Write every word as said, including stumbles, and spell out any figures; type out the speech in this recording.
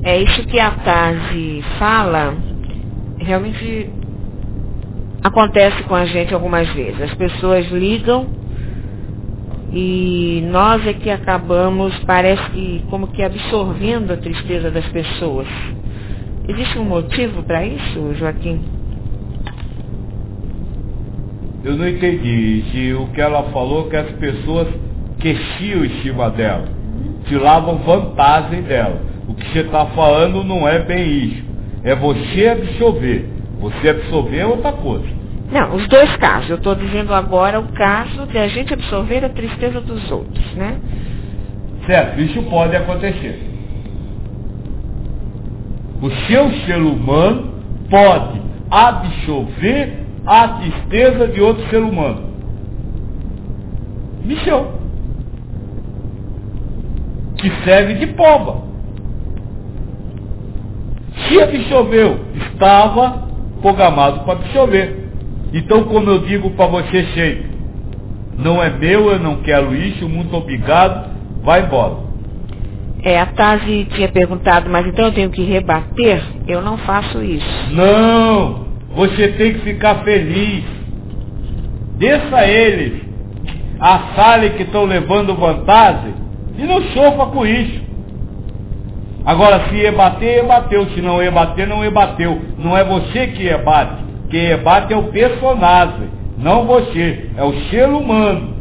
É isso que a Tase fala, realmente acontece com a gente algumas vezes. As pessoas ligam e nós é que acabamos, parece que, como que absorvendo a tristeza das pessoas. Existe um motivo para isso, Joaquim? Eu não entendi. Se o que ela falou que as pessoas quexiam em cima dela, tiravam vantagem dela. O que você está falando não é bem isso. É você absorver. Você absorver é outra coisa. Não, os dois casos. Eu estou dizendo agora o caso de a gente absorver a tristeza dos outros, né? Certo, isso pode acontecer. O seu ser humano pode absorver a tristeza de outro ser humano. Missão. Que serve de prova. Se absorveu, estava programado para absorver. Então, como eu digo para você sempre, não é meu, eu não quero isso, muito obrigado, vai embora. É, a Tase tinha perguntado, mas então eu tenho que rebater? Eu não faço isso. Não, você tem que ficar feliz. Deixa eles assarem que estão levando vantagem e não sofra com isso. Agora, se rebater, rebateu. Se não rebater, não rebateu. Não é você que rebate. Quem rebate é o personagem, não você. É o ser humano.